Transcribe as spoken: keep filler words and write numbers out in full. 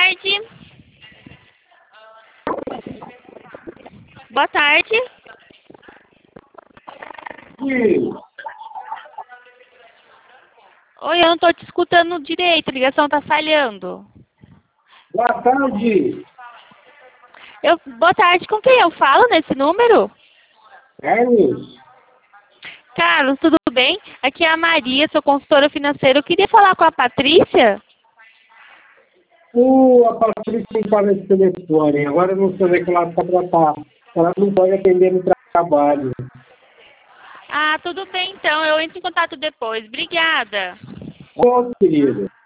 tarde. Boa tarde. Sim. Oi, eu não tô te escutando direito, a ligação tá falhando. Boa tarde. Eu, boa tarde, com quem eu falo nesse número? Carlos. Carlos, tudo bem? Aqui é a Maria, sou consultora financeira. Eu queria falar com a Patrícia. Uh, a Patrícia está nesse telefone. Agora eu não sei onde é que ela está tratar. Ela não pode atender no trabalho. Ah, tudo bem então, eu entro em contato depois. Obrigada. Ô, querido.